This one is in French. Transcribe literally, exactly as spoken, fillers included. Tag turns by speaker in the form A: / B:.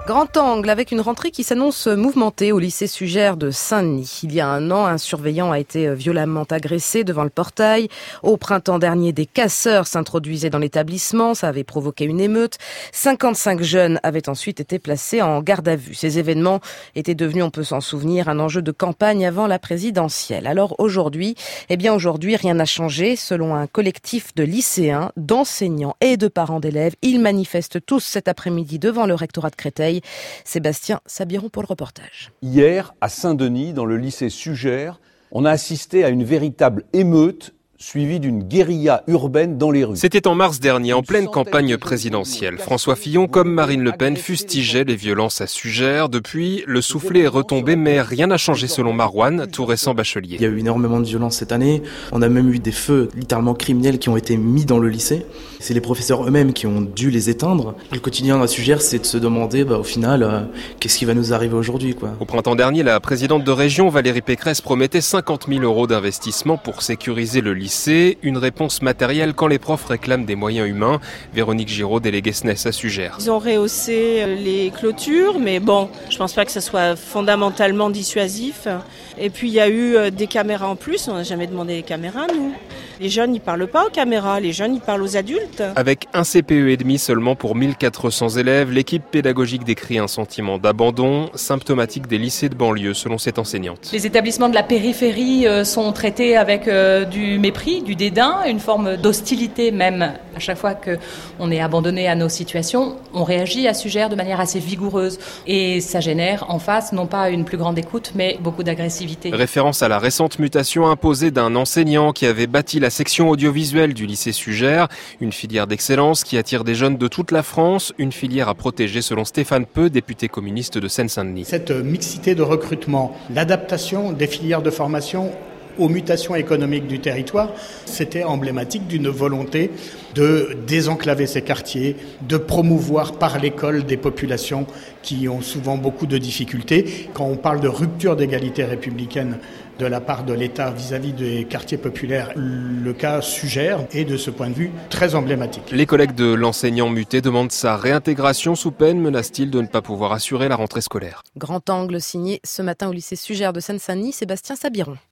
A: Grand angle avec une rentrée qui s'annonce mouvementée au lycée Sugère de Saint-Denis. Il y a un an, un surveillant a été violemment agressé devant le portail. Au printemps dernier, des casseurs s'introduisaient dans l'établissement. Ça avait provoqué une émeute. cinquante-cinq jeunes avaient ensuite été placés en garde à vue. Ces événements étaient devenus, on peut s'en souvenir, un enjeu de campagne avant la présidentielle. Alors aujourd'hui, eh bien aujourd'hui, rien n'a changé. Selon un collectif de lycéens, d'enseignants et de parents d'élèves, ils manifestent tous cet après-midi devant le rectorat de Créteil. Sébastien Sabiron pour le reportage.
B: Hier, à Saint-Denis, dans le lycée Sugère, on a assisté à une véritable émeute suivi d'une guérilla urbaine dans les rues.
C: C'était en mars dernier, en pleine campagne présidentielle. François Fillon, comme Marine Le Pen, fustigeait les violences à Sugère. Depuis, le soufflet est retombé, mais rien n'a changé selon Marouane, tout récent bachelier.
D: Il y a eu énormément de violences cette année. On a même eu des feux littéralement criminels qui ont été mis dans le lycée. C'est les professeurs eux-mêmes qui ont dû les éteindre. Le quotidien à Sugère, c'est de se demander, bah, au final, euh, qu'est-ce qui va nous arriver aujourd'hui, quoi.
C: Au printemps dernier, la présidente de région, Valérie Pécresse, promettait cinquante mille euros d'investissement pour sécuriser le lycée. C'est une réponse matérielle quand les profs réclament des moyens humains. Véronique Giraud, déléguée S N E S à Sugère.
E: Ils ont rehaussé les clôtures, mais bon, je pense pas que ce soit fondamentalement dissuasif. Et puis il y a eu des caméras en plus, on n'a jamais demandé des caméras, nous. Les jeunes, ils parlent pas aux caméras, les jeunes, ils parlent aux adultes.
C: Avec un C P E et demi seulement pour mille quatre cents élèves, l'équipe pédagogique décrit un sentiment d'abandon, symptomatique des lycées de banlieue, selon cette enseignante.
F: Les établissements de la périphérie sont traités avec du mépris, du dédain, une forme d'hostilité même. À chaque fois qu'on est abandonné à nos situations, on réagit à Sugère de manière assez vigoureuse. Et ça génère en face, non pas une plus grande écoute, mais beaucoup d'agressivité.
C: Référence à la récente mutation imposée d'un enseignant qui avait bâti la section audiovisuelle du lycée Sugère, une filière d'excellence qui attire des jeunes de toute la France, une filière à protéger selon Stéphane Peu, député communiste de Seine-Saint-Denis.
G: Cette mixité de recrutement, l'adaptation des filières de formation aux mutations économiques du territoire, c'était emblématique d'une volonté de désenclaver ces quartiers, de promouvoir par l'école des populations qui ont souvent beaucoup de difficultés. Quand on parle de rupture d'égalité républicaine de la part de l'État vis-à-vis des quartiers populaires, le cas Sugère est de ce point de vue très emblématique.
C: Les collègues de l'enseignant muté demandent sa réintégration sous peine, menace-t-il de ne pas pouvoir assurer la rentrée scolaire.
A: Grand angle signé ce matin au lycée Sugère de Seine-Saint-Denis, Sébastien Sabiron.